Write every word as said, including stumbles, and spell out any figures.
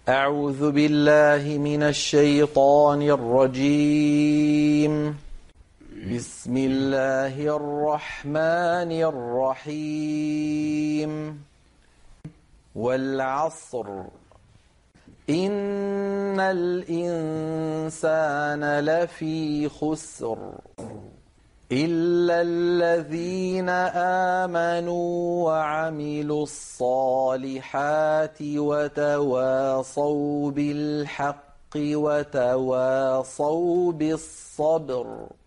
أعوذ بالله من الشيطان الرجيم. بسم الله الرحمن الرحيم. والعصر إن الإنسان لفي خسر إلا الذين آمنوا وعملوا الصالحات وتواصوا بالحق وتواصوا بالصبر